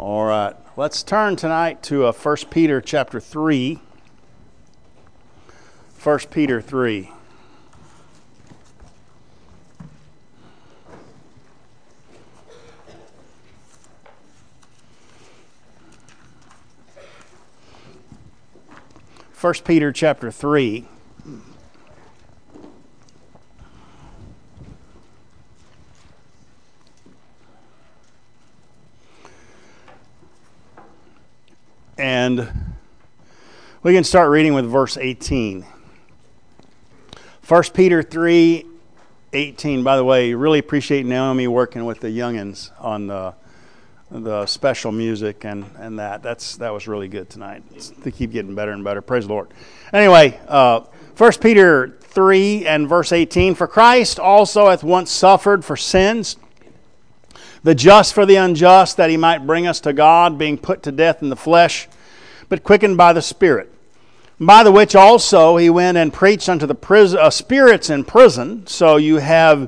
All right, let's turn tonight to 1 Peter chapter 3. 1 Peter 3. First Peter chapter 3. And we can start reading with verse 18. 1 Peter 3, 18. By the way, really appreciate Naomi working with the youngins on the special music and that. That was really good tonight. They keep getting better and better. Praise the Lord. Anyway, 1 Peter 3 and verse 18. For Christ also hath once suffered for sins, the just for the unjust, that he might bring us to God, being put to death in the flesh, but quickened by the Spirit. By the which also he went and preached unto the spirits in prison. So you have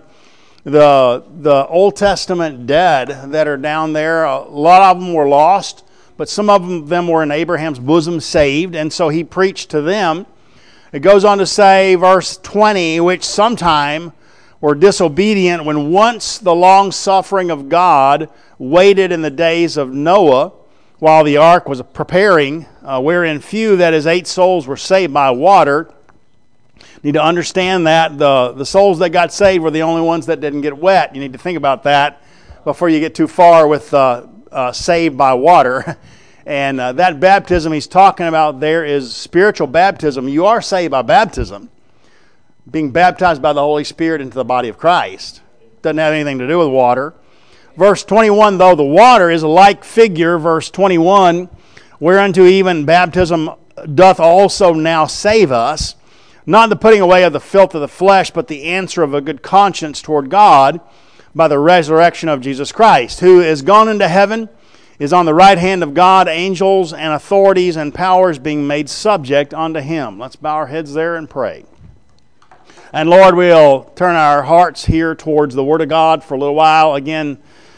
the Old Testament dead that are down there. A lot of them were lost, but some of them were in Abraham's bosom saved, and so he preached to them. It goes on to say, verse 20, which sometime were disobedient when once the long suffering of God waited in the days of Noah, while the ark was preparing, wherein few, that is 8 souls, were saved by water. You need to understand that the souls that got saved were the only ones that didn't get wet. You need to think about that before you get too far with saved by water. And that baptism he's talking about there is spiritual baptism. You are saved by baptism, being baptized by the Holy Spirit into the body of Christ. Doesn't have anything to do with water. Verse 21, though the water is a like figure, verse 21, whereunto even baptism doth also now save us, not the putting away of the filth of the flesh, but the answer of a good conscience toward God by the resurrection of Jesus Christ, who is gone into heaven, is on the right hand of God, angels and authorities and powers being made subject unto him. Let's bow our heads there and pray. And Lord, we'll turn our hearts here towards the Word of God for a little while. Again,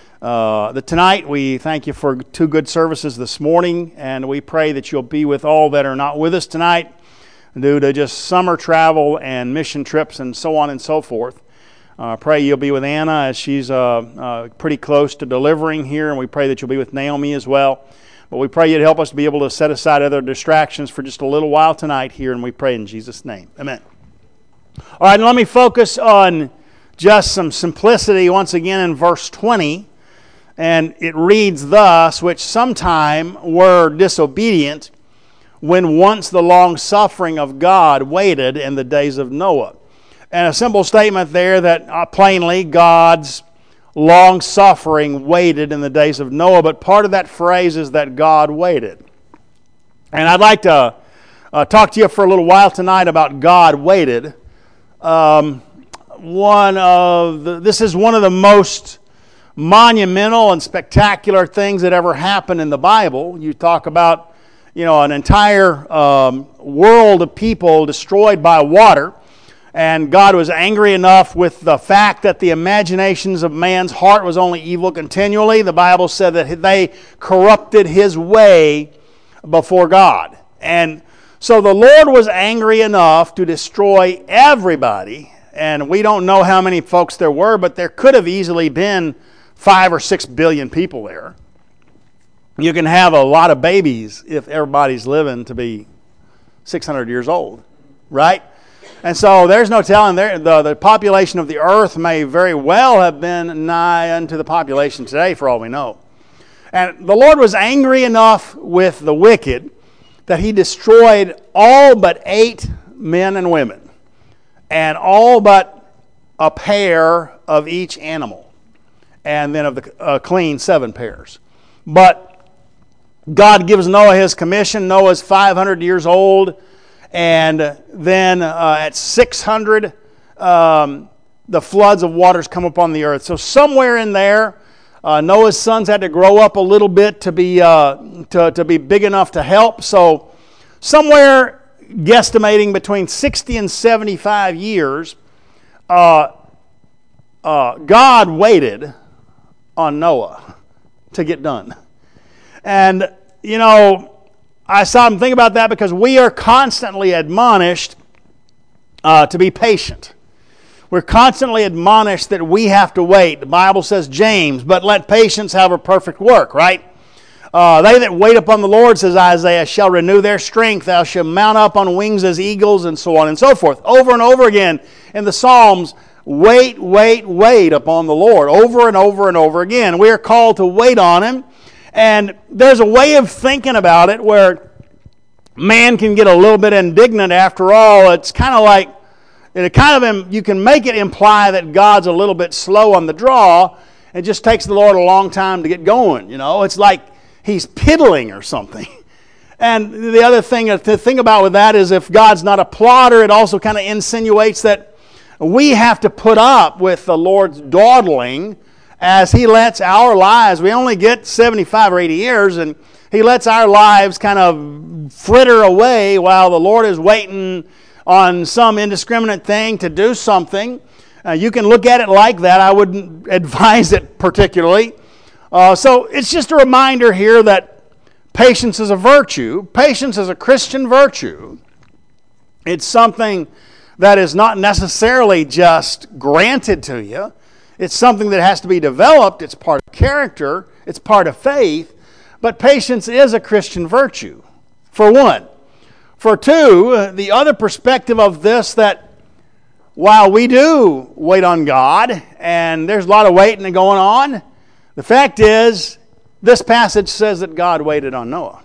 tonight we thank you for 2 good services this morning, and we pray that you'll be with all that are not with us tonight due to just summer travel and mission trips and so on and so forth. Pray you'll be with Anna as she's pretty close to delivering here, and we pray that you'll be with Naomi as well. But we pray you'd help us to be able to set aside other distractions for just a little while tonight here, and we pray in Jesus' name. Amen. All right, and let me focus on just some simplicity once again in verse 20. And it reads thus, which sometime were disobedient when once the long suffering of God waited in the days of Noah. And a simple statement there that plainly God's long suffering waited in the days of Noah. But part of that phrase is that God waited. And I'd like to talk to you for a little while tonight about God waited. This is one of the most monumental and spectacular things that ever happened in the Bible. You talk about, an entire world of people destroyed by water, and God was angry enough with the fact that the imaginations of man's heart was only evil continually. The Bible said that they corrupted his way before God. And so the Lord was angry enough to destroy everybody, and we don't know how many folks there were, but there could have easily been 5 or 6 billion people there. You can have a lot of babies if everybody's living to be 600 years old, right? And so there's no telling. The population of the earth may very well have been nigh unto the population today, for all we know. And the Lord was angry enough with the wicked that he destroyed all but 8 men and women, and all but a pair of each animal, and then of the clean 7 pairs. But God gives Noah his commission. Noah's 500 years old, and then at 600, the floods of waters come upon the earth. So somewhere in there, Noah's sons had to grow up a little bit to be big enough to help. So somewhere guesstimating between 60 and 75 years, God waited on Noah to get done. And, you know, I stopped and think about that because we are constantly admonished to be patient. We're constantly admonished that we have to wait. The Bible says, James, but let patience have a perfect work, right? They that wait upon the Lord, says Isaiah, shall renew their strength. Thou shalt mount up on wings as eagles, and so on and so forth. Over and over again in the Psalms, wait, wait, wait upon the Lord. Over and over and over again. We are called to wait on Him. And there's a way of thinking about it where man can get a little bit indignant after all. It's kind of like, you can make it imply that God's a little bit slow on the draw. It just takes the Lord a long time to get going. You know, it's like He's piddling or something. And the other thing to think about with that is if God's not a plotter, it also kind of insinuates that we have to put up with the Lord's dawdling as He lets our lives, we only get 75 or 80 years, and He lets our lives kind of fritter away while the Lord is waiting on some indiscriminate thing to do something. You can look at it like that. I wouldn't advise it particularly. So it's just a reminder here that patience is a virtue. Patience is a Christian virtue. It's something that is not necessarily just granted to you. It's something that has to be developed. It's part of character. It's part of faith. But patience is a Christian virtue, for one. For two, the other perspective of this, that while we do wait on God, and there's a lot of waiting going on, the fact is, this passage says that God waited on Noah.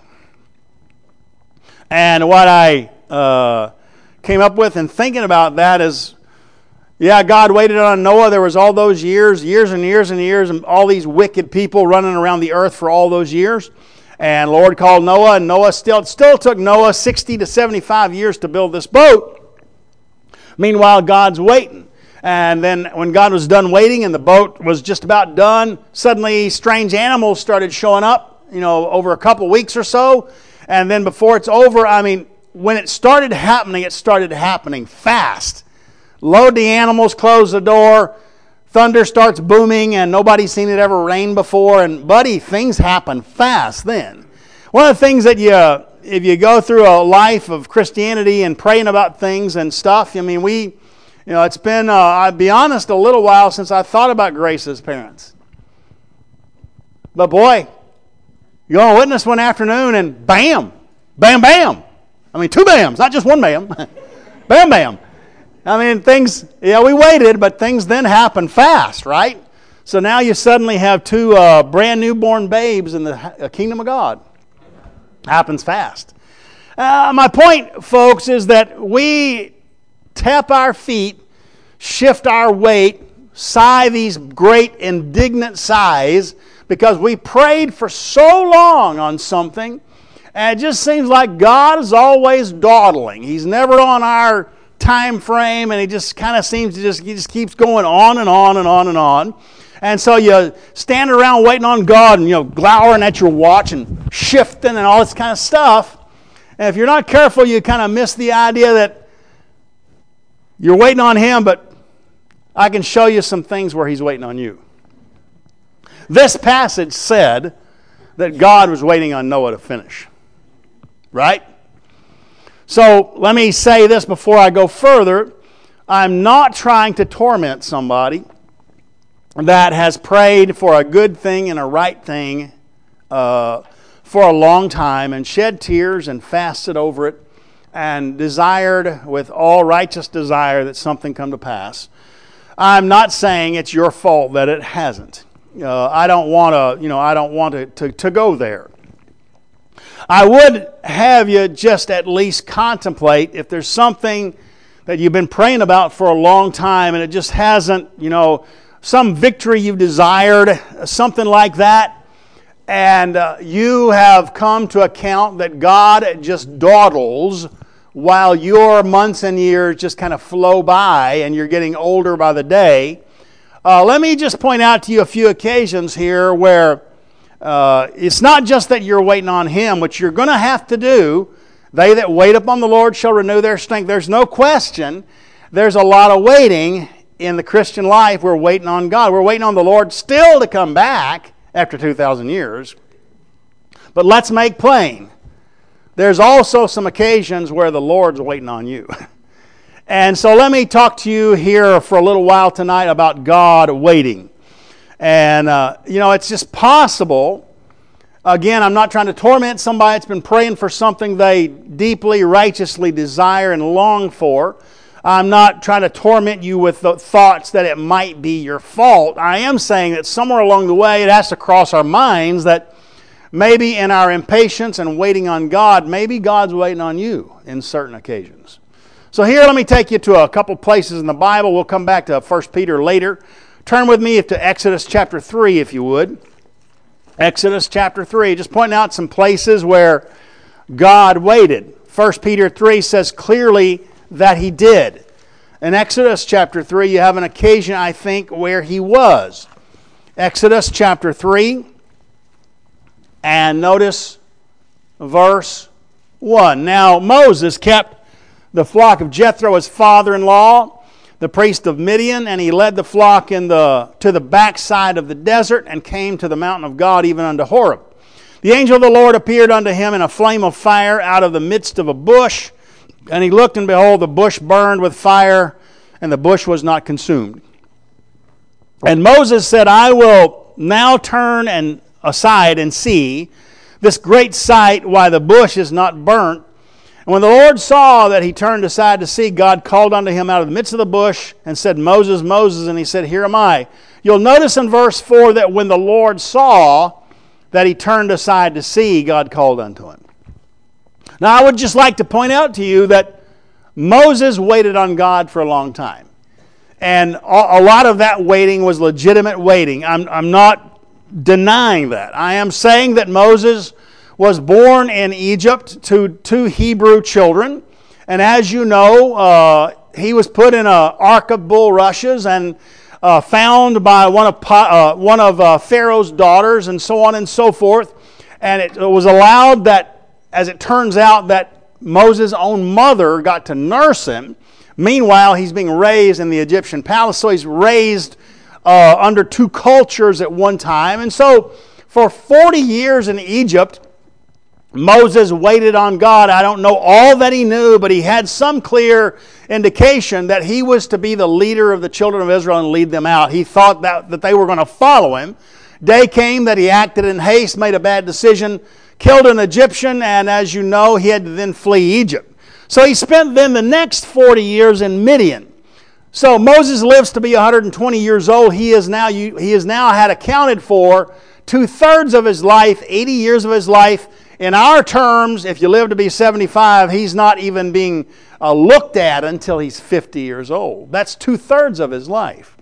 And what I came up with in thinking about that is, yeah, God waited on Noah. There was all those years and years and years, and all these wicked people running around the earth for all those years. And the Lord called Noah, and Noah still took Noah 60 to 75 years to build this boat. Meanwhile, God's waiting. And then when God was done waiting and the boat was just about done, suddenly strange animals started showing up, over a couple weeks or so. And then before it's over, when it started happening fast. Load the animals, close the door, thunder starts booming, and nobody's seen it ever rain before. And buddy, things happen fast then. One of the things that if you go through a life of Christianity and praying about things and stuff, it's been, I'll be honest, a little while since I thought about Grace's parents. But boy, you go on a witness one afternoon and bam, bam, bam. Two bams, not just one bam. Bam, bam. Things, we waited, but things then happen fast, right? So now you suddenly have two brand newborn babes in the kingdom of God. Happens fast. My point, folks, is that we tap our feet, shift our weight, sigh these great indignant sighs because we prayed for so long on something, and it just seems like God is always dawdling. He's never on our time frame, and he just kind of seems to he just keeps going on and on and on and on. And so you stand around waiting on God and glowering at your watch and shifting and all this kind of stuff. And if you're not careful, you kind of miss the idea that you're waiting on Him, but I can show you some things where He's waiting on you. This passage said that God was waiting on Noah to finish. Right? So let me say this before I go further. I'm not trying to torment somebody that has prayed for a good thing and a right thing for a long time and shed tears and fasted over it and desired with all righteous desire that something come to pass. I'm not saying it's your fault that it hasn't. I don't want to go there. I would have you just at least contemplate if there's something that you've been praying about for a long time and it just hasn't, some victory you've desired, something like that, and you have come to account that God just dawdles while your months and years just kind of flow by and you're getting older by the day. Let me just point out to you a few occasions here where it's not just that you're waiting on Him, which you're going to have to do. They that wait upon the Lord shall renew their strength. There's no question. There's a lot of waiting in the Christian life. We're waiting on God. We're waiting on the Lord still to come back after 2,000 years. But let's make plain, there's also some occasions where the Lord's waiting on you. And so let me talk to you here for a little while tonight about God waiting. And, it's just possible. Again, I'm not trying to torment somebody that's been praying for something they deeply, righteously desire and long for. I'm not trying to torment you with the thoughts that it might be your fault. I am saying that somewhere along the way it has to cross our minds that maybe in our impatience and waiting on God, maybe God's waiting on you in certain occasions. So here, let me take you to a couple places in the Bible. We'll come back to 1 Peter later. Turn with me to Exodus chapter 3, if you would. Exodus chapter 3. Just pointing out some places where God waited. 1 Peter 3 says clearly that He did. In Exodus chapter 3, you have an occasion, I think, where He was. Exodus chapter 3, and notice verse 1. Now Moses kept the flock of Jethro, his father-in-law, the priest of Midian, and he led the flock to the backside of the desert and came to the mountain of God, even unto Horeb. The angel of the Lord appeared unto him in a flame of fire out of the midst of a bush, and he looked, and behold, the bush burned with fire, and the bush was not consumed. And Moses said, I will now turn aside and see this great sight, why the bush is not burnt. And when the Lord saw that he turned aside to see, God called unto him out of the midst of the bush and said, Moses, Moses, and he said, Here am I. You'll notice in verse 4 that when the Lord saw that he turned aside to see, God called unto him. Now I would just like to point out to you that Moses waited on God for a long time. And a lot of that waiting was legitimate waiting. I'm not denying that. I am saying that Moses was born in Egypt to two Hebrew children. And as you know, he was put in an ark of bulrushes and found by one of Pharaoh's daughters and so on and so forth. And it was allowed that, as it turns out, that Moses' own mother got to nurse him. Meanwhile, he's being raised in the Egyptian palace. So he's raised under two cultures at one time. And so for 40 years in Egypt, Moses waited on God. I don't know all that he knew, but he had some clear indication that he was to be the leader of the children of Israel and lead them out. He thought that they were going to follow him. Day came that he acted in haste, made a bad decision, killed an Egyptian, and as you know, he had to then flee Egypt. So he spent then the next 40 years in Midian. So Moses lives to be 120 years old. He is now had accounted for 2/3 of his life, 80 years of his life. In our terms, if you live to be 75, he's not even being looked at until he's 50 years old. That's 2/3 of his life.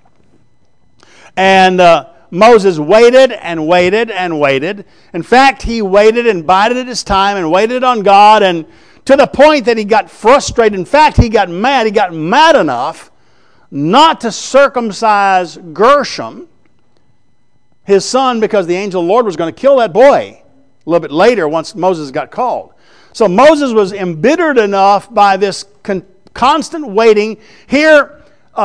And Moses waited and waited and waited. In fact, he waited and bided his time and waited on God, and to the point that he got frustrated. In fact, he got mad. He got mad enough not to circumcise Gershom, his son, because the angel of the Lord was going to kill that boy a little bit later once Moses got called. So Moses was embittered enough by this constant waiting. Here,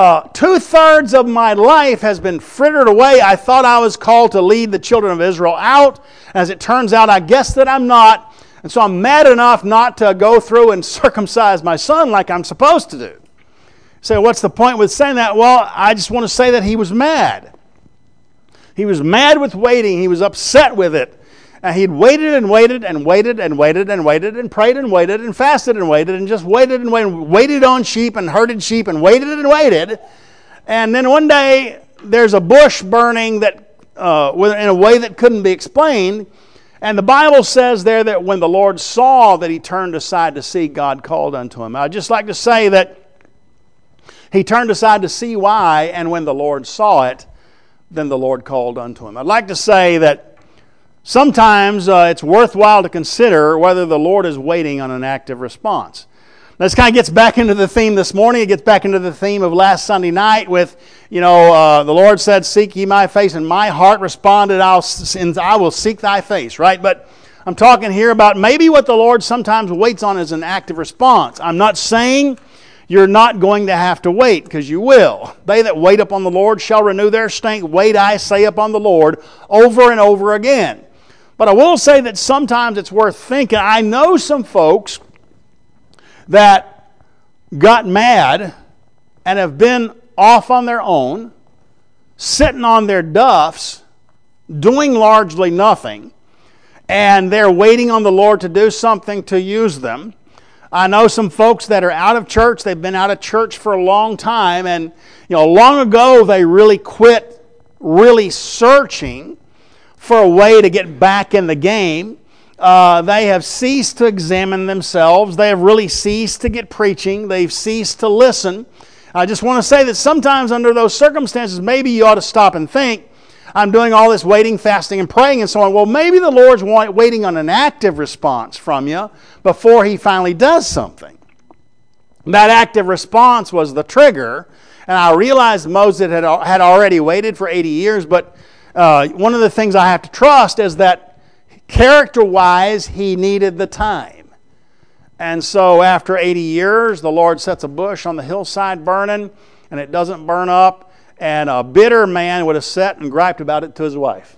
2/3 of my life has been frittered away. I thought I was called to lead the children of Israel out. As it turns out, I guess that I'm not. And so I'm mad enough not to go through and circumcise my son like I'm supposed to do. You say, what's the point with saying that? Well, I just want to say that he was mad. He was mad with waiting. He was upset with it. And he'd waited and waited and waited and waited and waited and prayed and waited and fasted and waited and just waited and waited. Waited on sheep and herded sheep and waited and waited. And then one day there's a bush burning that in a way that couldn't be explained. And the Bible says there that when the Lord saw that he turned aside to see, God called unto him. I'd just like to say that he turned aside to see why, and when the Lord saw it, then the Lord called unto him. I'd like to say that sometimes it's worthwhile to consider whether the Lord is waiting on an active response. Now, this kind of gets back into the theme this morning. It gets back into the theme of last Sunday night with, the Lord said, seek ye my face, and my heart responded, I will seek thy face, right? But I'm talking here about maybe what the Lord sometimes waits on is an active response. I'm not saying you're not going to have to wait, because you will. They that wait upon the Lord shall renew their strength. Wait, I say, upon the Lord over and over again. But I will say that sometimes it's worth thinking. I know some folks that got mad and have been off on their own, sitting on their duffs, doing largely nothing, and they're waiting on the Lord to do something to use them. I know some folks that are out of church. They've been out of church for a long time, and long ago they really quit really searching for a way to get back in the game. They have ceased to examine themselves. They have really ceased to get preaching. They've ceased to listen. I just want to say that sometimes under those circumstances, maybe you ought to stop and think, I'm doing all this waiting, fasting, and praying and so on. Well, maybe the Lord's waiting on an active response from you before He finally does something. That active response was the trigger. And I realized Moses had already waited for 80 years, but one of the things I have to trust is that character-wise, he needed the time. And so after 80 years, the Lord sets a bush on the hillside burning, and it doesn't burn up. And a bitter man would have sat and griped about it to his wife.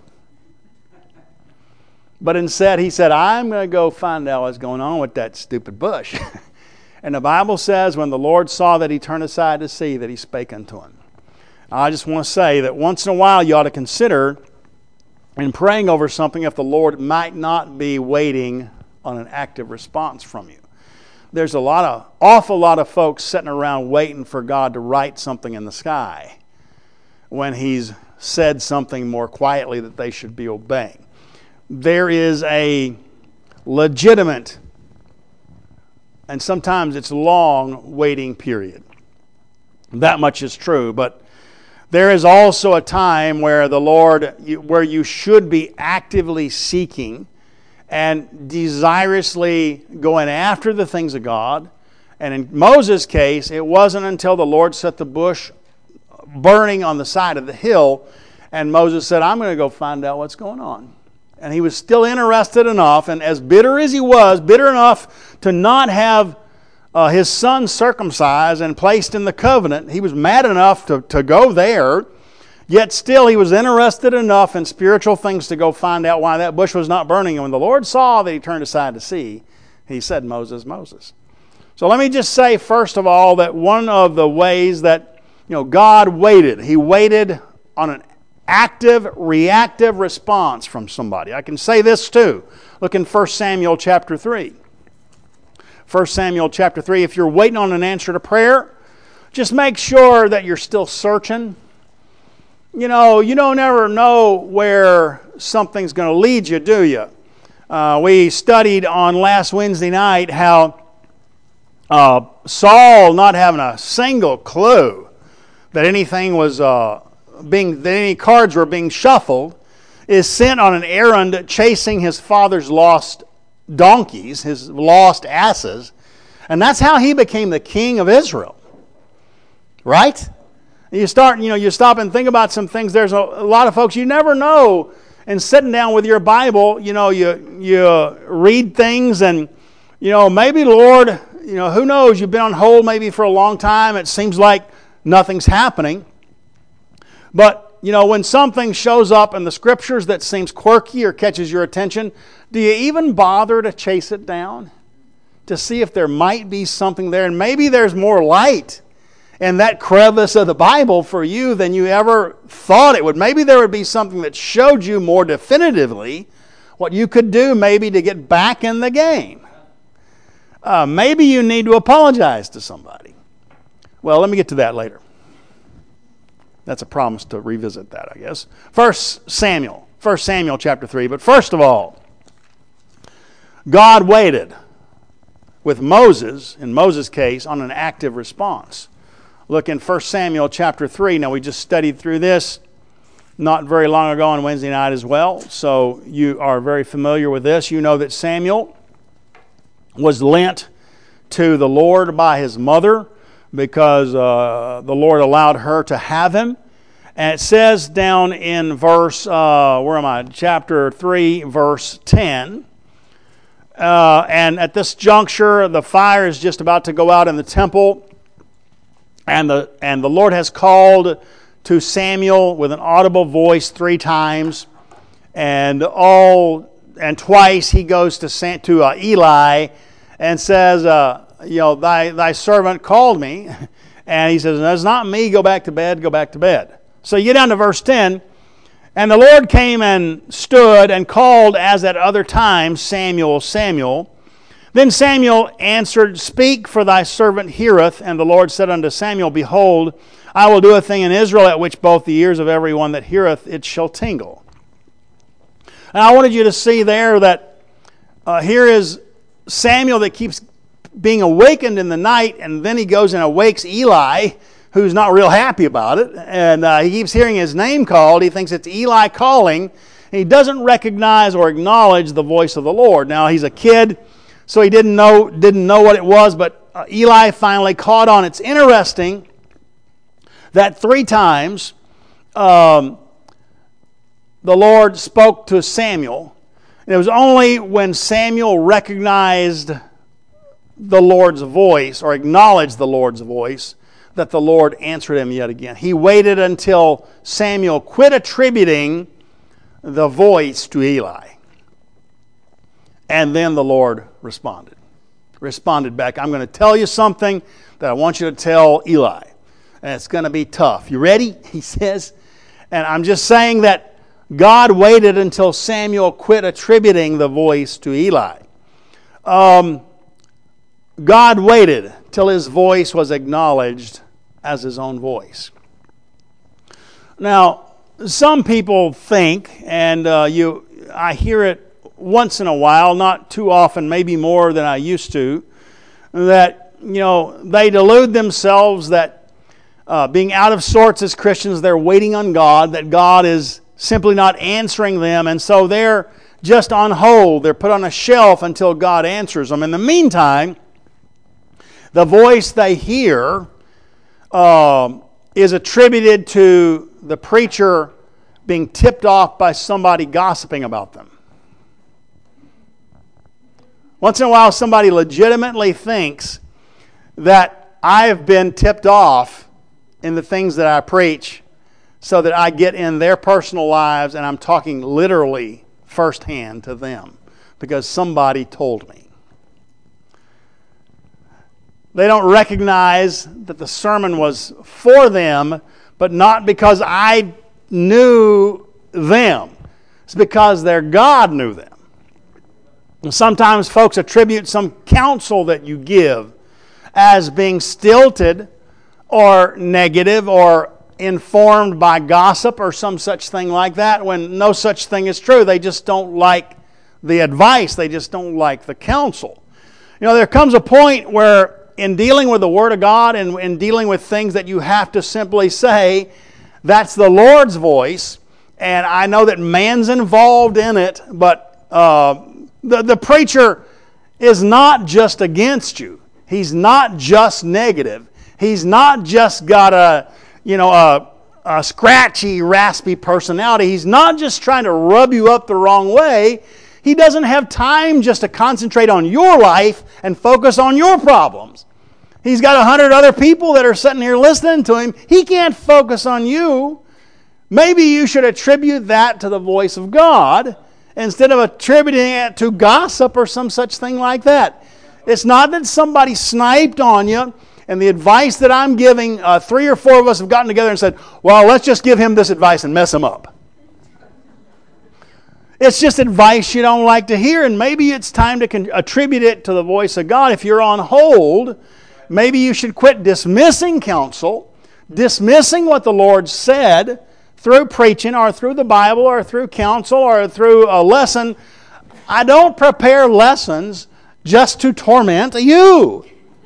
But instead, he said, I'm going to go find out what's going on with that stupid bush. And the Bible says, when the Lord saw that he turned aside to see, that he spake unto him. I just want to say that once in a while, you ought to consider in praying over something if the Lord might not be waiting on an active response from you. There's awful lot of folks sitting around waiting for God to write something in the sky when He's said something more quietly that they should be obeying. There is a legitimate, and sometimes it's long, waiting period. That much is true, but there is also a time where where you should be actively seeking and desirously going after the things of God. And in Moses' case, it wasn't until the Lord set the bush burning on the side of the hill, and Moses said, I'm going to go find out what's going on. And he was still interested enough, and as bitter as he was, bitter enough to not have his son circumcised and placed in the covenant. He was mad enough to go there, yet still he was interested enough in spiritual things to go find out why that bush was not burning. And when the Lord saw that he turned aside to see, He said, Moses, Moses. So let me just say, first of all, that one of the ways that God waited, He waited on an active, reactive response from somebody. I can say this too. Look in 1 Samuel chapter 3. 1 Samuel chapter 3, if you're waiting on an answer to prayer, just make sure that you're still searching. You don't ever know where something's going to lead you, do you? We studied on last Wednesday night how Saul, not having a single clue that anything was that any cards were being shuffled, is sent on an errand chasing his father's lost donkeys, his lost asses, and that's how he became the king of Israel. Right? You stop and think about some things. There's a lot of folks you never know. And sitting down with your Bible, you read things, and maybe the Lord, who knows? You've been on hold maybe for a long time. It seems like nothing's happening. But when something shows up in the Scriptures that seems quirky or catches your attention, do you even bother to chase it down to see if there might be something there? And maybe there's more light in that crevice of the Bible for you than you ever thought it would. Maybe there would be something that showed you more definitively what you could do maybe to get back in the game. Maybe you need to apologize to somebody. Well, let me get to that later. That's a promise to revisit that, I guess. 1 Samuel chapter 3. But first of all, God waited with Moses, in Moses' case, on an active response. Look in 1 Samuel chapter 3. Now, we just studied through this not very long ago on Wednesday night as well, so you are very familiar with this. You know that Samuel was lent to the Lord by his mother because the Lord allowed her to have him. And it says down in verse, chapter 3, verse 10, and at this juncture, the fire is just about to go out in the temple, and the Lord has called to Samuel with an audible voice 3 times, and all and twice he goes to Eli and says, thy servant called me. And he says, it's not me, go back to bed, go back to bed. So you get down to verse 10. And the Lord came and stood and called as at other times, Samuel, Samuel. Then Samuel answered, Speak, for thy servant heareth. And the Lord said unto Samuel, Behold, I will do a thing in Israel at which both the ears of every one that heareth it shall tingle. And I wanted you to see there that here is Samuel that keeps being awakened in the night, and then he goes and awakes Eli, who's not real happy about it, and he keeps hearing his name called. He thinks it's Eli calling, and he doesn't recognize or acknowledge the voice of the Lord. Now, he's a kid, so he didn't know what it was, but Eli finally caught on. It's interesting that 3 times the Lord spoke to Samuel, and it was only when Samuel recognized the Lord's voice or acknowledged the Lord's voice that the Lord answered him yet again. He waited until Samuel quit attributing the voice to Eli. And then the Lord responded back. I'm going to tell you something that I want you to tell Eli. And it's going to be tough. You ready? He says. And I'm just saying that God waited until Samuel quit attributing the voice to Eli. God waited till his voice was acknowledged as his own voice. Now, some people think, and I hear it once in a while, not too often, maybe more than I used to, that they delude themselves that being out of sorts as Christians, they're waiting on God, that God is simply not answering them, and so they're just on hold. They're put on a shelf until God answers them. In the meantime, the voice they hear is attributed to the preacher being tipped off by somebody gossiping about them. Once in a while, somebody legitimately thinks that I have been tipped off in the things that I preach so that I get in their personal lives and I'm talking literally firsthand to them because somebody told me. They don't recognize that the sermon was for them, but not because I knew them. It's because their God knew them. And sometimes folks attribute some counsel that you give as being stilted or negative or informed by gossip or some such thing like that, when no such thing is true. They just don't like the advice. They just don't like the counsel. There comes a point where in dealing with the Word of God and in dealing with things that you have to simply say, that's the Lord's voice, and I know that man's involved in it, but the preacher is not just against you. He's not just negative. He's not just got a scratchy, raspy personality. He's not just trying to rub you up the wrong way. He doesn't have time just to concentrate on your life and focus on your problems. He's got 100 other people that are sitting here listening to him. He can't focus on you. Maybe you should attribute that to the voice of God instead of attributing it to gossip or some such thing like that. It's not that somebody sniped on you and the advice that I'm giving, 3 or 4 of us have gotten together and said, well, let's just give him this advice and mess him up. It's just advice you don't like to hear, and maybe it's time to attribute it to the voice of God. If you're on hold, maybe you should quit dismissing counsel, dismissing what the Lord said through preaching or through the Bible or through counsel or through a lesson. I don't prepare lessons just to torment you.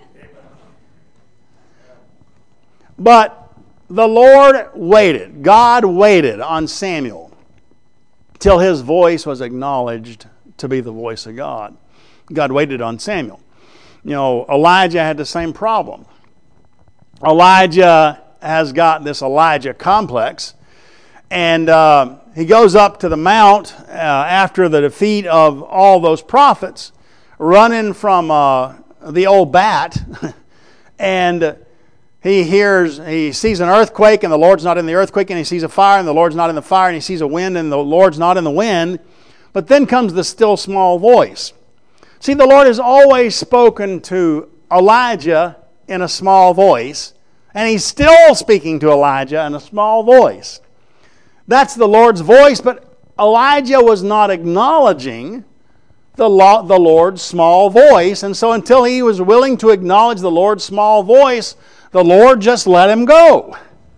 But the Lord waited. God waited on Samuel till his voice was acknowledged to be the voice of God. God waited on Samuel. Elijah had the same problem. Elijah has got this Elijah complex, and he goes up to the mount after the defeat of all those prophets, running from the old bat, and he sees an earthquake and the Lord's not in the earthquake, and he sees a fire and the Lord's not in the fire, and he sees a wind and the Lord's not in the wind. But then comes the still small voice. See, the Lord has always spoken to Elijah in a small voice, and He's still speaking to Elijah in a small voice. That's the Lord's voice, but Elijah was not acknowledging the Lord's small voice, and so until he was willing to acknowledge the Lord's small voice, the Lord just let him go.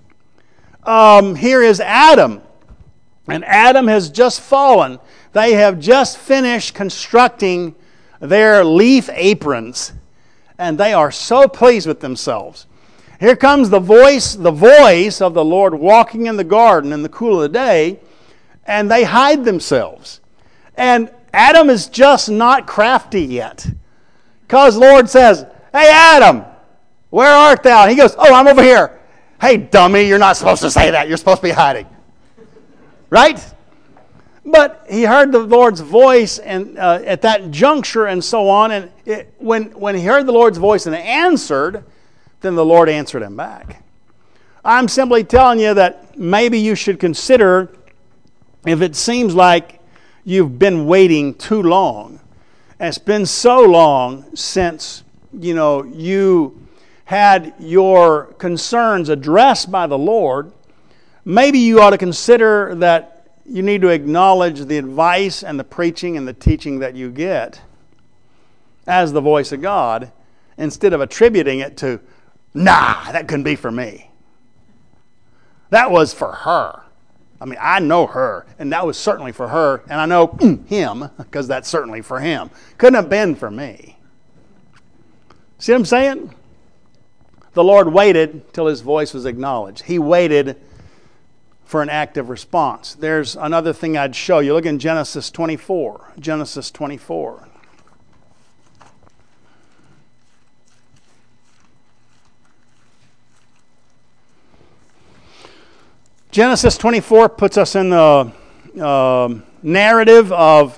Here is Adam, and Adam has just fallen. They have just finished constructing their leaf aprons, and they are so pleased with themselves. Here comes the voice of the Lord walking in the garden in the cool of the day, and they hide themselves. And Adam is just not crafty yet, because the Lord says, "Hey Adam, where art thou?" And he goes, "Oh, I'm over here." "Hey dummy, you're not supposed to say that. You're supposed to be hiding." Right? But he heard the Lord's voice and at that juncture and so on. And when he heard the Lord's voice and answered, then the Lord answered him back. I'm simply telling you that maybe you should consider, if it seems like you've been waiting too long, and it's been so long since you had your concerns addressed by the Lord, maybe you ought to consider that you need to acknowledge the advice and the preaching and the teaching that you get as the voice of God, instead of attributing it to, "Nah, that couldn't be for me. That was for her. I mean, I know her, and that was certainly for her, and I know him, because that's certainly for him. Couldn't have been for me." See what I'm saying? The Lord waited till His voice was acknowledged. He waited for an active response. There's another thing I'd show you. Look in Genesis 24. Genesis 24. Genesis 24 puts us in the narrative of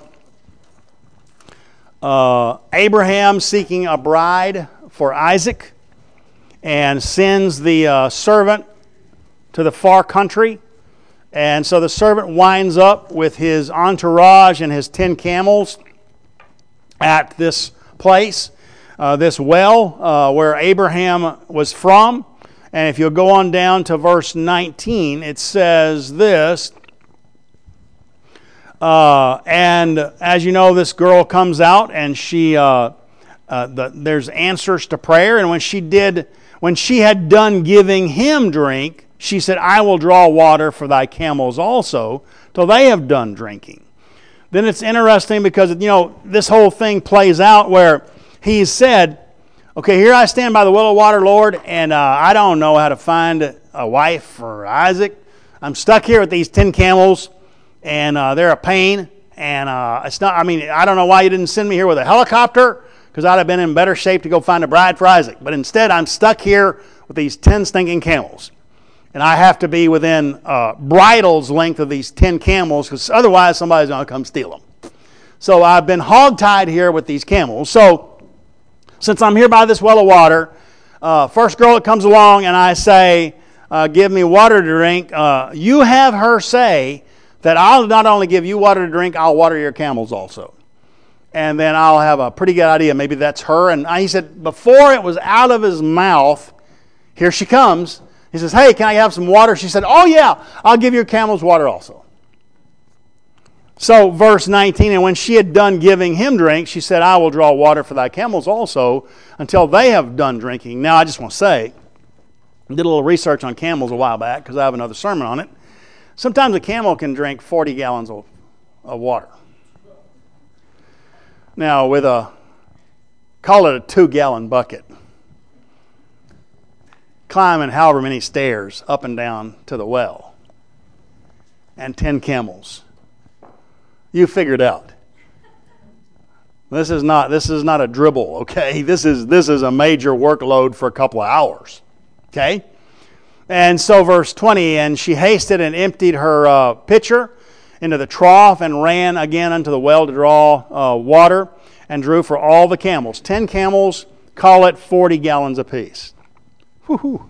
Abraham seeking a bride for Isaac, and sends the servant to the far country. And so the servant winds up with his entourage and his 10 camels at this place, this well where Abraham was from. And if you'll go on down to verse 19, it says this. And as you know, this girl comes out, and she there's answers to prayer. And when she had done giving him drink, she said, "I will draw water for thy camels also, till they have done drinking." Then it's interesting because, this whole thing plays out where he said, "Okay, here I stand by the well of water, Lord, and I don't know how to find a wife for Isaac. I'm stuck here with these 10 camels, and they're a pain. And it's not, I don't know why you didn't send me here with a helicopter, because I'd have been in better shape to go find a bride for Isaac. But instead, I'm stuck here with these 10 stinking camels. And I have to be within bridle's length of these 10 camels, because otherwise somebody's going to come steal them. So I've been hogtied here with these camels. So since I'm here by this well of water, first girl that comes along and I say, give me water to drink, you have her say that I'll not only give you water to drink, I'll water your camels also. And then I'll have a pretty good idea. Maybe that's her." And he said, before it was out of his mouth, here she comes. He says, "Hey, can I have some water?" She said, "Oh yeah, I'll give your camels water also." So verse 19, "And when she had done giving him drink, she said, I will draw water for thy camels also, until they have done drinking." Now I just want to say, I did a little research on camels a while back, because I have another sermon on it. Sometimes a camel can drink 40 gallons of water. Now with call it a 2-gallon bucket, climbing however many stairs up and down to the well, and 10 camels. You figured out. This is not a dribble, okay? This is a major workload for a couple of hours, okay? And so verse 20, "And she hasted and emptied her pitcher into the trough, and ran again unto the well to draw water, and drew for all the camels. 10 camels, call it 40 gallons apiece." Whew.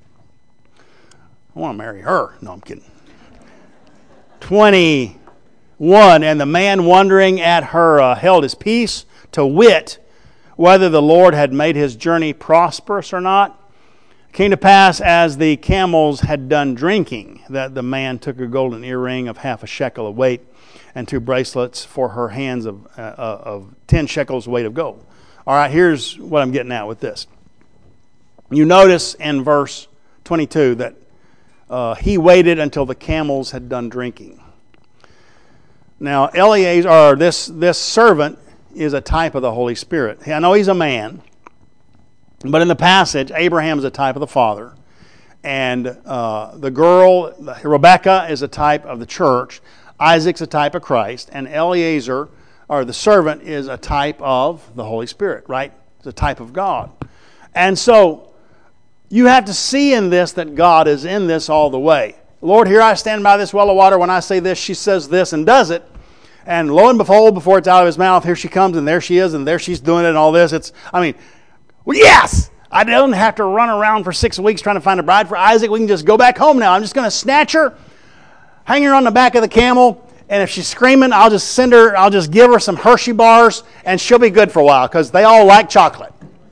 I want to marry her. No, I'm kidding. 20 1, and the man wondering at her held his peace, to wit, whether the Lord had made his journey prosperous or not. It came to pass, as the camels had done drinking, that the man took a golden earring of half a shekel of weight, and 2 bracelets for her hands of 10 shekels weight of gold. All right, here's what I'm getting at with this. You notice in verse 22 that he waited until the camels had done drinking. Now, Eliezer, or this servant, is a type of the Holy Spirit. I know he's a man, but in the passage, Abraham is a type of the Father. And the girl, Rebecca, is a type of the church. Isaac's a type of Christ. And Eliezer, or the servant, is a type of the Holy Spirit, right? It's a type of God. And so, you have to see in this that God is in this all the way. Lord, here I stand by this well of water. When I say this, she says this and does it. And lo and behold, before it's out of his mouth, here she comes, and there she is, and there she's doing it and all this. Yes! I don't have to run around for 6 weeks trying to find a bride for Isaac. We can just go back home now. I'm just going to snatch her, hang her on the back of the camel, and if she's screaming, I'll just give her some Hershey bars, and she'll be good for a while, because they all like chocolate.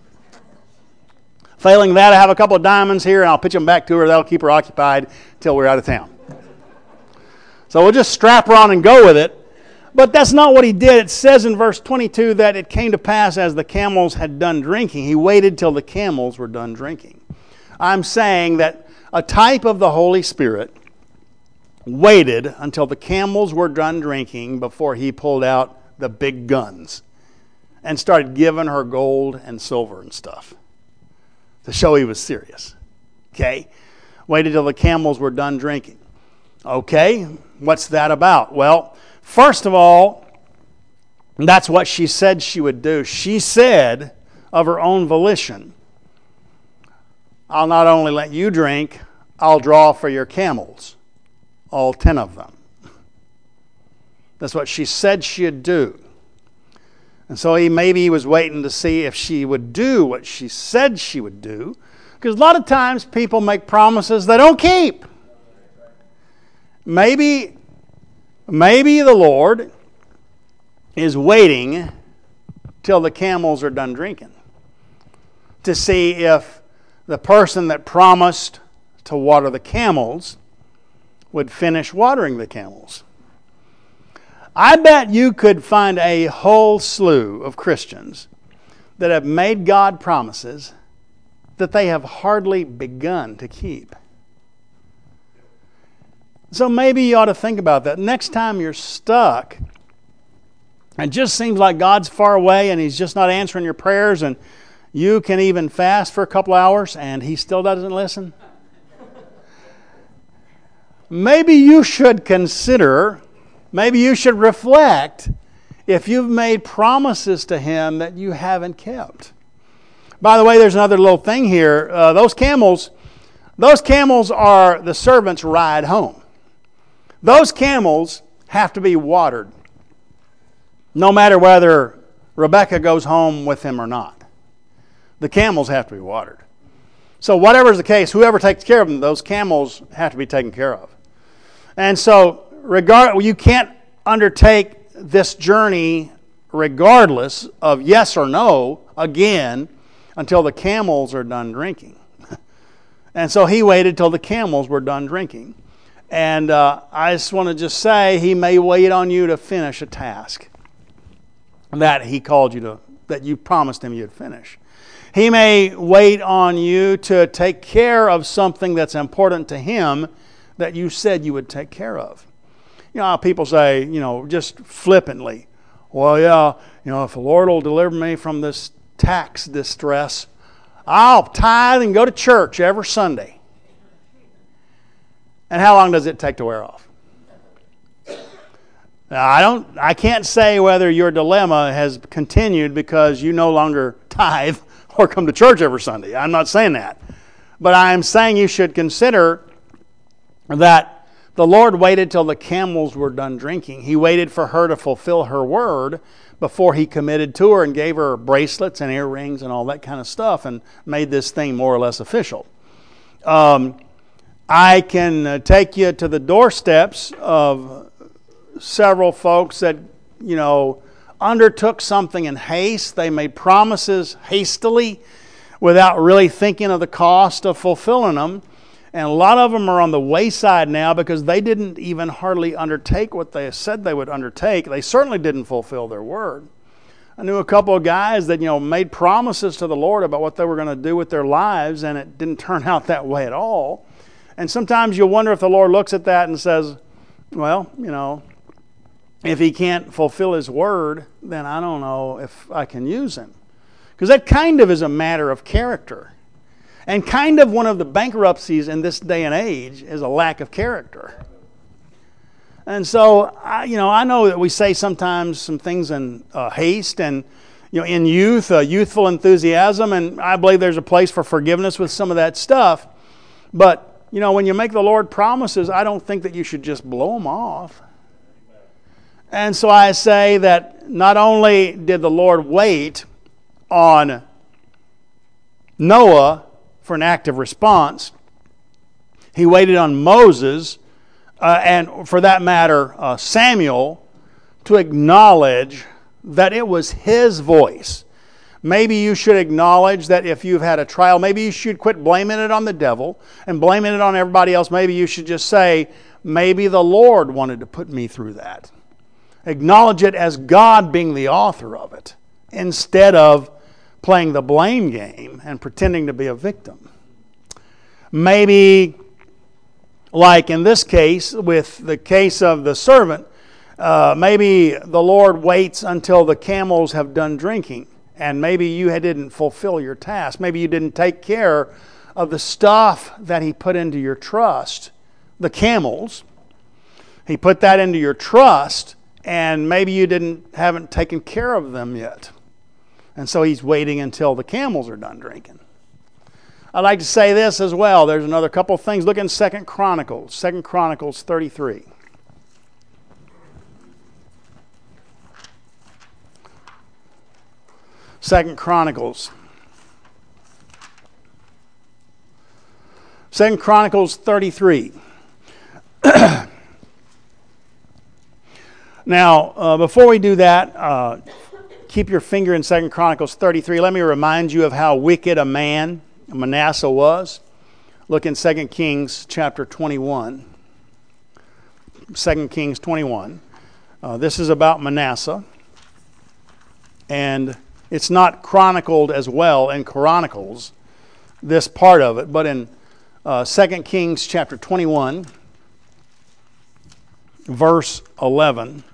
Failing that, I have a couple of diamonds here, and I'll pitch them back to her. That'll keep her occupied till we're out of town. So we'll just strap her on and go with it. But that's not what he did. It says in verse 22 that it came to pass as the camels had done drinking. He waited till the camels were done drinking. I'm saying that a type of the Holy Spirit waited until the camels were done drinking before he pulled out the big guns and started giving her gold and silver and stuff to show he was serious. Okay? Waited till the camels were done drinking. Okay, what's that about? Well, first of all, that's what she said she would do. She said of her own volition, I'll not only let you drink, I'll draw for your camels, all 10 of them. That's what she said she'd do. And so maybe he was waiting to see if she would do what she said she would do. Because a lot of times people make promises they don't keep. Maybe the Lord is waiting till the camels are done drinking to see if the person that promised to water the camels would finish watering the camels. I bet you could find a whole slew of Christians that have made God promises that they have hardly begun to keep. So maybe you ought to think about that. Next time you're stuck, it just seems like God's far away and He's just not answering your prayers, and you can even fast for a couple hours and He still doesn't listen. Maybe you should consider, maybe you should reflect if you've made promises to Him that you haven't kept. By the way, there's another little thing here. Those camels are the servant's ride home. Those camels have to be watered, no matter whether Rebecca goes home with him or not. The camels have to be watered. So whatever's the case, whoever takes care of them, those camels have to be taken care of. And so you can't undertake this journey regardless of yes or no again until the camels are done drinking. And so he waited till the camels were done drinking. And I just want to say He may wait on you to finish a task that He called you to, that you promised Him you'd finish. He may wait on you to take care of something that's important to Him that you said you would take care of. You know how people say, just flippantly, well, yeah, if the Lord will deliver me from this tax distress, I'll tithe and go to church every Sunday. And how long does it take to wear off? Now, I can't say whether your dilemma has continued because you no longer tithe or come to church every Sunday. I'm not saying that. But I'm saying you should consider that the Lord waited till the camels were done drinking. He waited for her to fulfill her word before He committed to her and gave her bracelets and earrings and all that kind of stuff and made this thing more or less official. I can take you to the doorsteps of several folks that, undertook something in haste. They made promises hastily without really thinking of the cost of fulfilling them. And a lot of them are on the wayside now because they didn't even hardly undertake what they said they would undertake. They certainly didn't fulfill their word. I knew a couple of guys that, made promises to the Lord about what they were going to do with their lives, and it didn't turn out that way at all. And sometimes you'll wonder if the Lord looks at that and says, well, if he can't fulfill his word, then I don't know if I can use him. Because that kind of is a matter of character. And kind of one of the bankruptcies in this day and age is a lack of character. And so, I know that we say sometimes some things in haste and, in youth, youthful enthusiasm, and I believe there's a place for forgiveness with some of that stuff. But, when you make the Lord promises, I don't think that you should just blow them off. And so I say that not only did the Lord wait on Noah for an active response, he waited on Moses, and for that matter, Samuel, to acknowledge that it was his voice. Maybe you should acknowledge that if you've had a trial, maybe you should quit blaming it on the devil and blaming it on everybody else. Maybe you should just say, maybe the Lord wanted to put me through that. Acknowledge it as God being the author of it, instead of playing the blame game and pretending to be a victim. Maybe, like in this case, with the case of the servant, maybe the Lord waits until the camels have done drinking, and maybe you didn't fulfill your task. Maybe you didn't take care of the stuff that he put into your trust, the camels. He put that into your trust, and maybe you haven't taken care of them yet. And so he's waiting until the camels are done drinking. I'd like to say this as well. There's another couple of things. Look in 2 Chronicles 33. Second Chronicles 33. Now, before we do that, keep your finger in 2 Chronicles 33. Let me remind you of how wicked a man Manasseh was. Look in 2 Kings chapter 21. 2 Kings 21. This is about Manasseh. And it's not chronicled as well in Chronicles, this part of it. But in 2 Kings chapter 21, verse 11,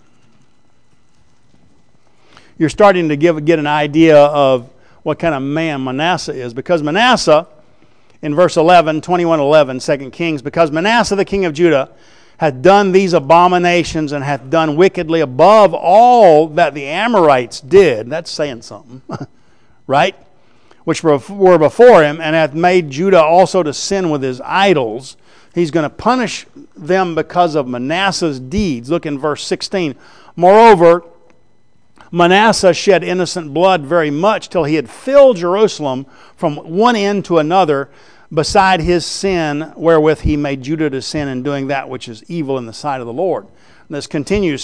you're starting to get an idea of what kind of man Manasseh is. Because Manasseh, in verse 11, 21:11, 2 Kings, because Manasseh the king of Judah hath done these abominations and hath done wickedly above all that the Amorites did. That's saying something, right? Which were before him, and hath made Judah also to sin with his idols. He's going to punish them because of Manasseh's deeds. Look in verse 16. Moreover, Manasseh shed innocent blood very much till he had filled Jerusalem from one end to another, beside his sin wherewith he made Judah to sin in doing that which is evil in the sight of the Lord. And this continues,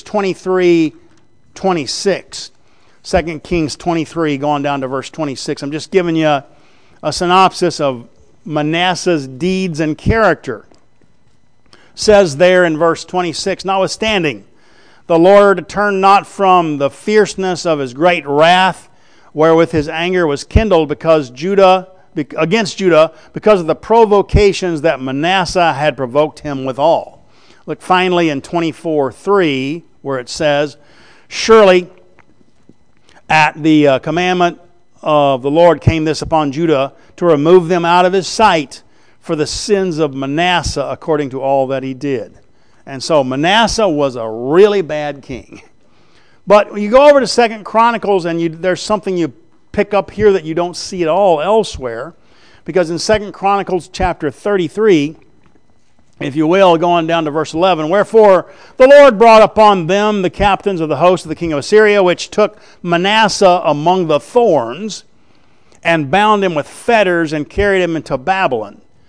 23:26. 2 Kings 23, going down to verse 26. I'm just giving you a synopsis of Manasseh's deeds and character. It says there in verse 26, notwithstanding, the Lord turned not from the fierceness of his great wrath, wherewith his anger was kindled against Judah, because of the provocations that Manasseh had provoked him withal. Look finally in 24:3, where it says, surely at the commandment of the Lord came this upon Judah, to remove them out of his sight for the sins of Manasseh, according to all that he did. And so Manasseh was a really bad king. But you go over to 2 Chronicles and there's something you pick up here that you don't see at all elsewhere. Because in 2 Chronicles chapter 33, if you will, going down to verse 11, wherefore the Lord brought upon them the captains of the host of the king of Assyria, which took Manasseh among the thorns, and bound him with fetters, and carried him into Babylon.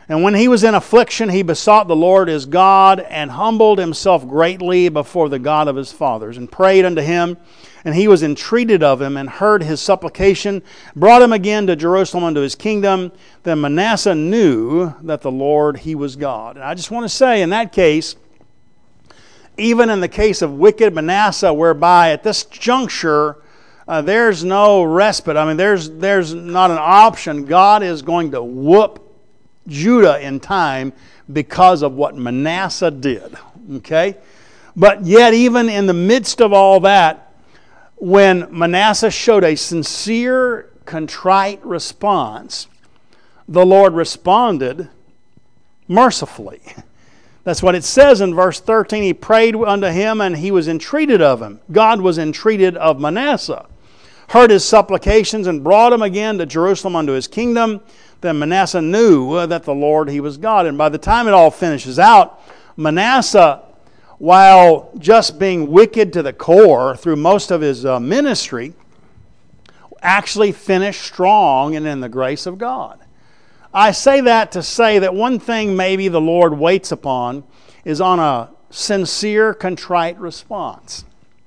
And when he was in affliction, he besought the Lord his God, and humbled himself greatly before the God of his fathers, and prayed unto him. And he was entreated of him, and heard his supplication, brought him again to Jerusalem unto his kingdom. Then Manasseh knew that the Lord, he was God. And I just want to say, in that case, even in the case of wicked Manasseh, whereby at this juncture, there's no respite. I mean, there's not an option. God is going to whoop Judah in time because of what Manasseh did. Okay? But yet, even in the midst of all that, when Manasseh showed a sincere, contrite response, the Lord responded mercifully. That's what it says in verse 13. He prayed unto him, and he was entreated of him. God was entreated of Manasseh. Heard his supplications, and brought him again to Jerusalem unto his kingdom. Then Manasseh knew that the Lord, he was God. And by the time it all finishes out, Manasseh, while just being wicked to the core through most of his ministry, actually finished strong and in the grace of God. I say that to say that one thing maybe the Lord waits upon is on a sincere, contrite response.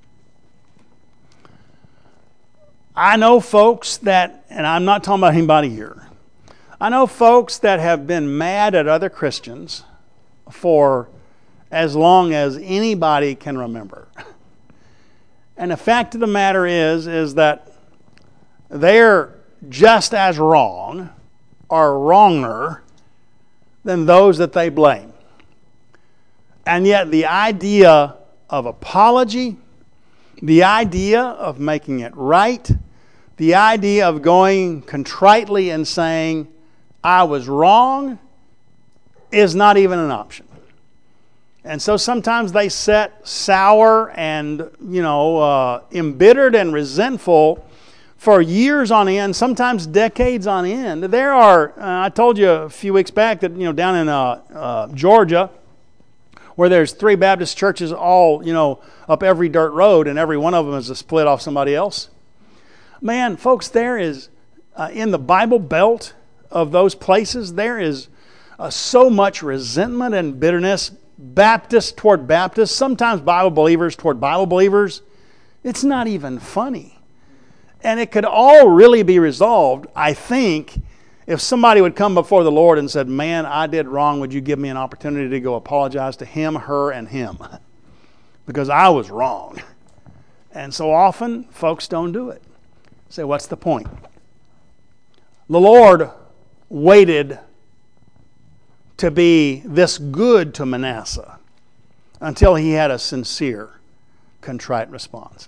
I know folks that, and I'm not talking about anybody here, I know folks that have been mad at other Christians for as long as anybody can remember. And the fact of the matter is that they're just as wrong or wronger than those that they blame. And yet the idea of apology, the idea of making it right, the idea of going contritely and saying, I was wrong, is not even an option. And so sometimes they sit sour and, embittered and resentful for years on end, sometimes decades on end. There are, I told you a few weeks back that, down in Georgia, where there's 3 Baptist churches all, up every dirt road, and every one of them is a split off somebody else. Man, folks, there is, in the Bible Belt of those places, there is so much resentment and bitterness, Baptists toward Baptists, sometimes Bible believers toward Bible believers. It's not even funny. And it could all really be resolved, I think, if somebody would come before the Lord and said, man, I did wrong. Would you give me an opportunity to go apologize to him, her, and him? Because I was wrong. And so often, folks don't do it. Say, what's the point? The Lord waited to be this good to Manasseh until he had a sincere, contrite response.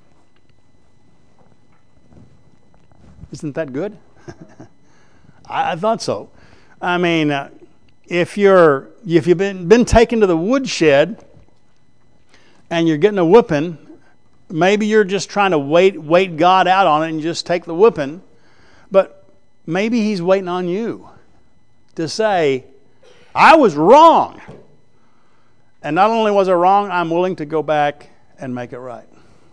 Isn't that good? I thought so. I mean, if you've been taken to the woodshed and you're getting a whipping, maybe you're just trying to wait God out on it and just take the whipping. But maybe he's waiting on you to say, I was wrong. And not only was I wrong, I'm willing to go back and make it right.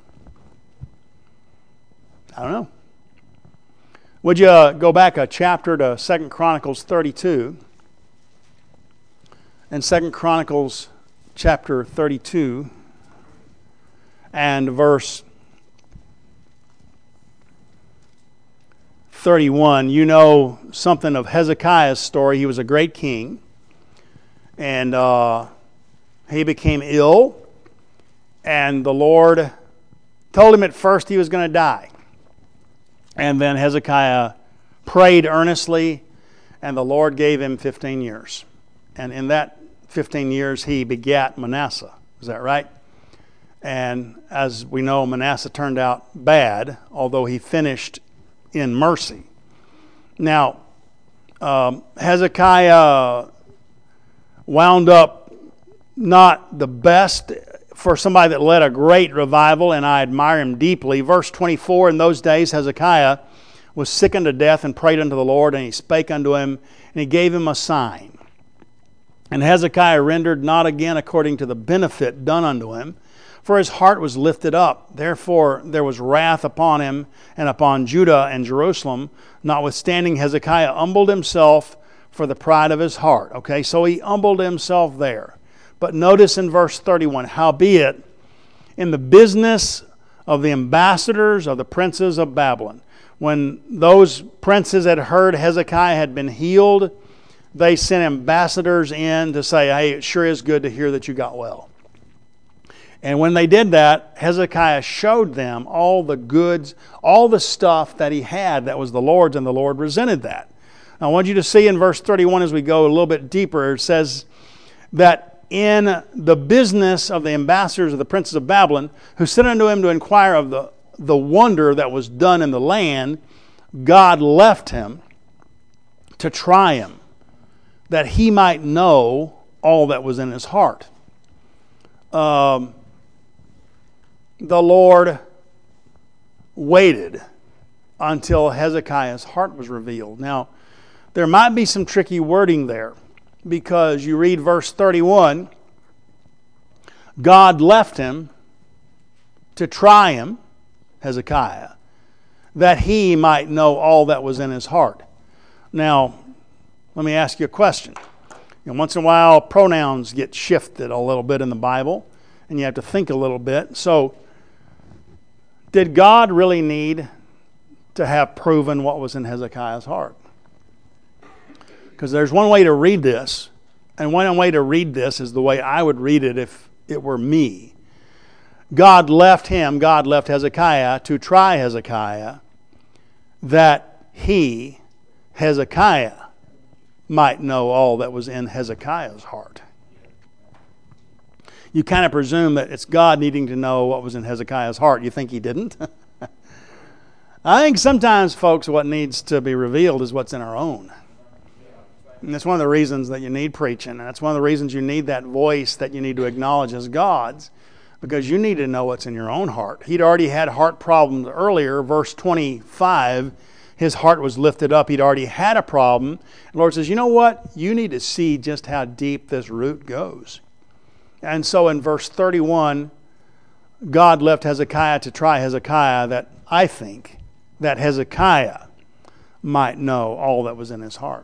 I don't know. Would you go back a chapter to 2 Chronicles 32? And 2 Chronicles chapter 32 and verse 31. You know something of Hezekiah's story. He was a great king. And he became ill. And the Lord told him at first he was going to die. And then Hezekiah prayed earnestly, and the Lord gave him 15 years. And in that 15 years, he begat Manasseh. Is that right? And as we know, Manasseh turned out bad, although he finished in mercy. Now, Hezekiah wound up not the best for somebody that led a great revival, and I admire him deeply. Verse 24, in those days Hezekiah was sick unto death and prayed unto the Lord, and he spake unto him, and he gave him a sign. And Hezekiah rendered not again according to the benefit done unto him, for his heart was lifted up. Therefore there was wrath upon him and upon Judah and Jerusalem. Notwithstanding Hezekiah humbled himself for the pride of his heart. Okay, so he humbled himself there. But notice in verse 31, howbeit, in the business of the ambassadors of the princes of Babylon, when those princes had heard Hezekiah had been healed, they sent ambassadors in to say, hey, it sure is good to hear that you got well. And when they did that, Hezekiah showed them all the goods, all the stuff that he had that was the Lord's, and the Lord resented that. Now, I want you to see in verse 31 as we go a little bit deeper, it says that in the business of the ambassadors of the princes of Babylon, who sent unto him to inquire of the wonder that was done in the land, God left him to try him, that he might know all that was in his heart. The Lord waited until Hezekiah's heart was revealed. Now, there might be some tricky wording there, because you read verse 31, God left him to try him, Hezekiah, that he might know all that was in his heart. Now, let me ask you a question. Once in a while, pronouns get shifted a little bit in the Bible, and you have to think a little bit. So, did God really need to have proven what was in Hezekiah's heart? Because there's one way to read this, and one way to read this is the way I would read it if it were me. God left Hezekiah, to try Hezekiah, that he, Hezekiah, might know all that was in Hezekiah's heart. You kind of presume that it's God needing to know what was in Hezekiah's heart. You think he didn't? I think sometimes, folks, what needs to be revealed is what's in our own. And that's one of the reasons that you need preaching. And that's one of the reasons you need that voice that you need to acknowledge as God's, because you need to know what's in your own heart. He'd already had heart problems earlier. Verse 25, his heart was lifted up. He'd already had a problem. The Lord says, you know what? You need to see just how deep this root goes. And so in verse 31, God left Hezekiah to try Hezekiah, that I think that Hezekiah might know all that was in his heart.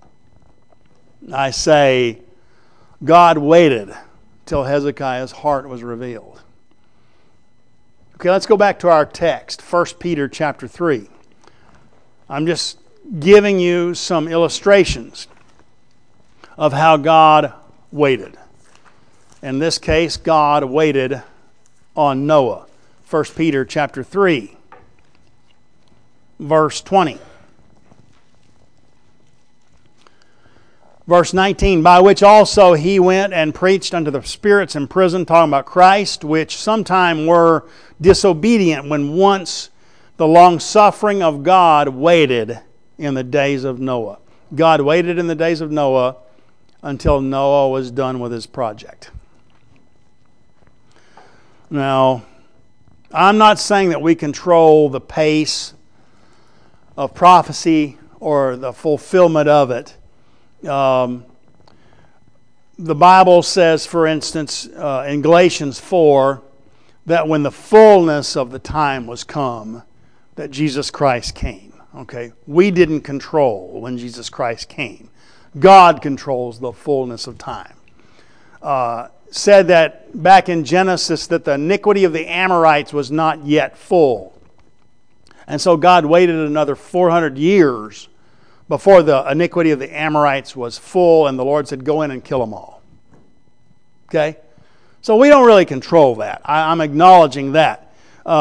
I say, God waited till Hezekiah's heart was revealed. Okay, let's go back to our text, 1 Peter chapter 3. I'm just giving you some illustrations of how God waited. In this case, God waited on Noah. 1 Peter chapter 3, verse 20. Verse 19, by which also he went and preached unto the spirits in prison, talking about Christ, which sometime were disobedient when once the long-suffering of God waited in the days of Noah. God waited in the days of Noah until Noah was done with his project. Now, I'm not saying that we control the pace of prophecy or the fulfillment of it. The Bible says, for instance, in Galatians 4, that when the fullness of the time was come, that Jesus Christ came. Okay, we didn't control when Jesus Christ came. God controls the fullness of time. Said that back in Genesis that the iniquity of the Amorites was not yet full. And so God waited another 400 years before the iniquity of the Amorites was full, and the Lord said, go in and kill them all. Okay? So we don't really control that. I'm acknowledging that.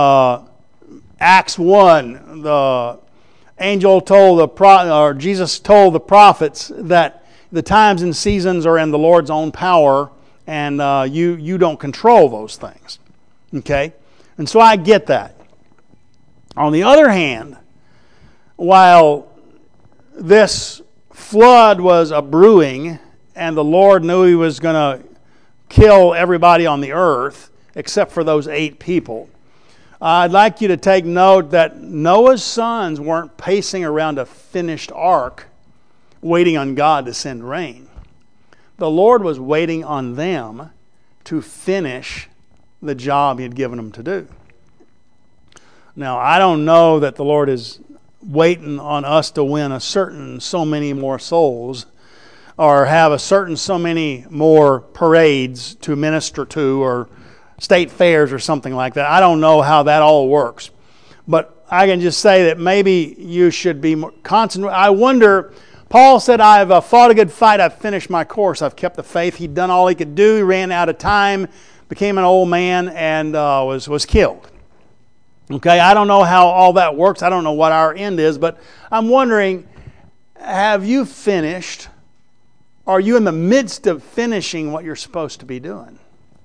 Acts 1, the angel told Jesus told the prophets that the times and seasons are in the Lord's own power, and you don't control those things. Okay? And so I get that. On the other hand, while this flood was a brewing, and the Lord knew He was going to kill everybody on the earth except for those 8 people, I'd like you to take note that Noah's sons weren't pacing around a finished ark waiting on God to send rain. The Lord was waiting on them to finish the job He had given them to do. Now, I don't know that the Lord is waiting on us to win a certain so many more souls or have a certain so many more parades to minister to or state fairs or something like that. I don't know how that all works. But I can just say that maybe you should be more concentrated. I wonder, Paul said, I've fought a good fight. I've finished my course. I've kept the faith. He'd done all he could do. He ran out of time, became an old man, and was killed. Okay, I don't know how all that works. I don't know what our end is, but I'm wondering, have you finished? Are you in the midst of finishing what you're supposed to be doing?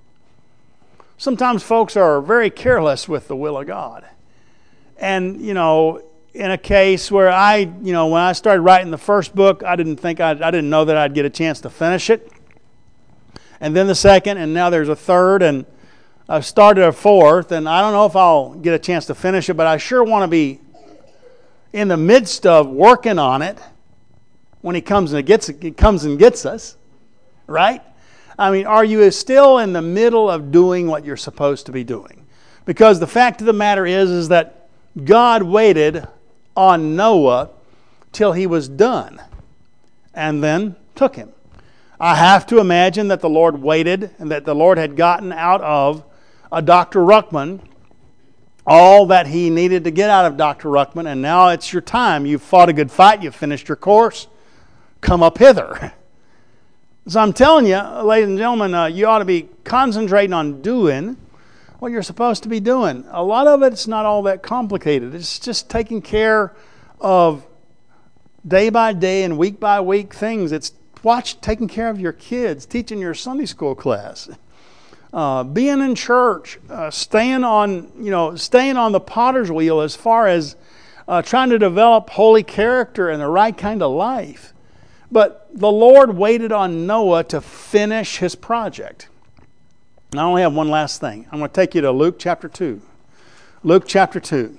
Sometimes folks are very careless with the will of God. And, in a case where when I started writing the first book, I didn't know that I'd get a chance to finish it. And then the second, and now there's a third, and I've started a fourth, and I don't know if I'll get a chance to finish it, but I sure want to be in the midst of working on it when He comes and gets us, right? I mean, are you still in the middle of doing what you're supposed to be doing? Because the fact of the matter is that God waited on Noah till he was done and then took him. I have to imagine that the Lord waited and that the Lord had gotten out of Dr. Ruckman all that he needed to get out of Dr. Ruckman, and now it's your time. You've fought a good fight. You've finished your course. Come up hither. So I'm telling you, ladies and gentlemen, you ought to be concentrating on doing what you're supposed to be doing. A lot of it's not all that complicated. It's just taking care of day by day and week by week things. It's taking care of your kids, teaching your Sunday school class, being in church, staying on the potter's wheel as far as trying to develop holy character and the right kind of life. But the Lord waited on Noah to finish his project. And I only have one last thing. I'm going to take you to Luke chapter 2. Luke chapter 2.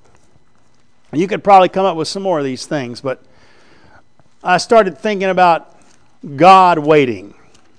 And you could probably come up with some more of these things, but I started thinking about God waiting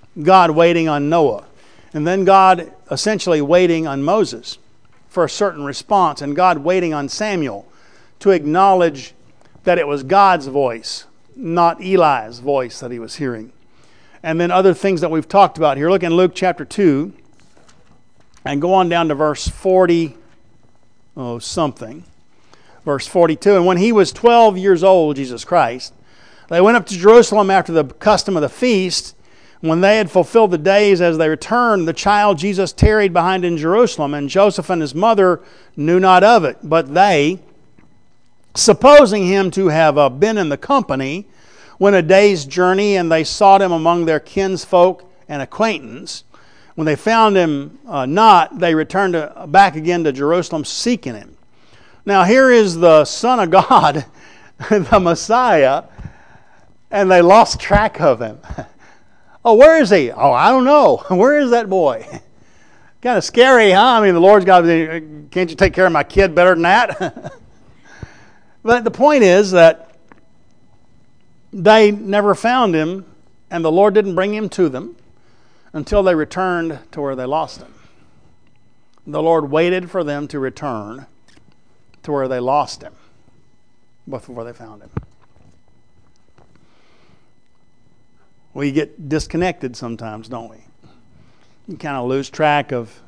on Noah. And then God essentially waiting on Moses for a certain response, and God waiting on Samuel to acknowledge that it was God's voice, not Eli's voice that he was hearing. And then other things that we've talked about here. Look in Luke chapter 2 and go on down to verse 40 something. Verse 42. And when he was 12 years old, Jesus Christ, they went up to Jerusalem after the custom of the feast. When they had fulfilled the days as they returned, the child Jesus tarried behind in Jerusalem, and Joseph and his mother knew not of it. But they, supposing him to have been in the company, went a day's journey, and they sought him among their kinsfolk and acquaintance. When they found him not, they returned back again to Jerusalem, seeking him. Now here is the Son of God, the Messiah, and they lost track of him. Oh, where is he? Oh, I don't know. Where is that boy? Kind of scary, huh? I mean, the Lord's got to, can't you take care of my kid better than that? But the point is that they never found him, and the Lord didn't bring him to them until they returned to where they lost him. The Lord waited for them to return to where they lost him before they found him. We get disconnected sometimes, don't we? You kind of lose track of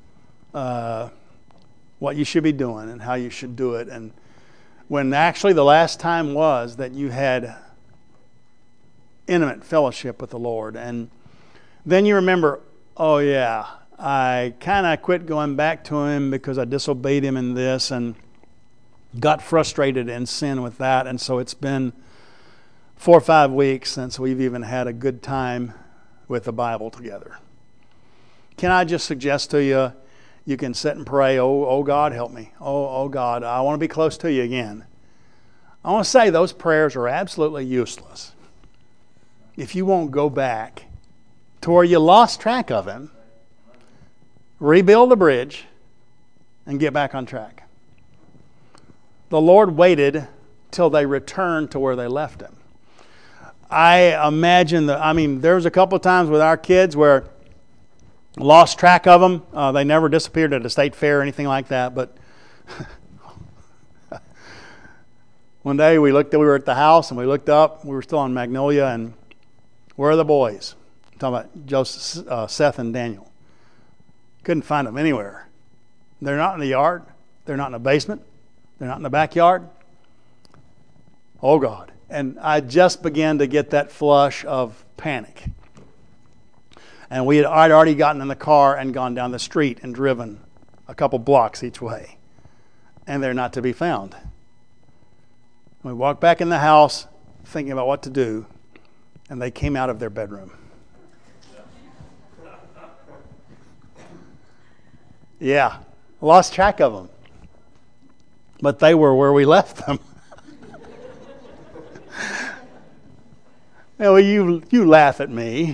what you should be doing and how you should do it. And when actually the last time was that you had intimate fellowship with the Lord. And then you remember, oh yeah, I kind of quit going back to him because I disobeyed him in this and got frustrated in sin with that. And so it's been 4 or 5 weeks since we've even had a good time with the Bible together. Can I just suggest to you, you can sit and pray, oh God, help me. Oh God, I want to be close to you again. I want to say those prayers are absolutely useless if you won't go back to where you lost track of him, rebuild the bridge, and get back on track. The Lord waited till they returned to where they left him. I imagine there was a couple of times with our kids where lost track of them. They never disappeared at a state fair or anything like that, but One day we were at the house and we looked up. We were still on Magnolia, and where are the boys? I'm talking about Joseph, Seth and Daniel. Couldn't find them anywhere. They're not in the yard. They're not in the basement. They're not in the backyard. Oh, God. And I just began to get that flush of panic. And I'd already gotten in the car and gone down the street and driven a couple blocks each way. And they're not to be found. We walked back in the house thinking about what to do, and they came out of their bedroom. Yeah, lost track of them. But they were where we left them. Well, you laugh at me.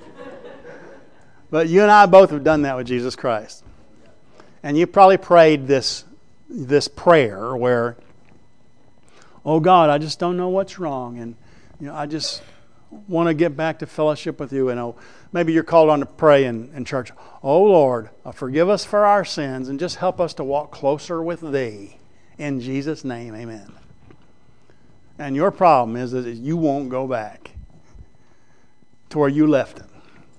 But you and I both have done that with Jesus Christ. And you probably prayed this prayer where, oh God, I just don't know what's wrong, and I just want to get back to fellowship with you. And maybe you're called on to pray in church. Oh Lord, forgive us for our sins and just help us to walk closer with Thee. In Jesus' name, amen. And your problem is that you won't go back to where you left Him.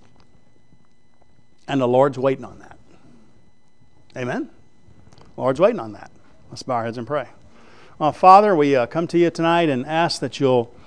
And the Lord's waiting on that. Amen? The Lord's waiting on that. Let's bow our heads and pray. Father, we come to you tonight and ask that you'll